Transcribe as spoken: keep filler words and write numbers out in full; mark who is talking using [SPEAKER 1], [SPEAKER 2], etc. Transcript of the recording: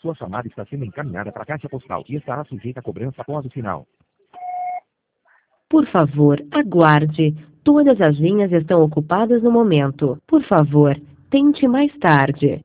[SPEAKER 1] Sua chamada está sendo encaminhada para a caixa postal e estará sujeita a cobrança após o sinal.
[SPEAKER 2] Por favor, aguarde. Todas as linhas estão ocupadas no momento. Por favor, tente mais tarde.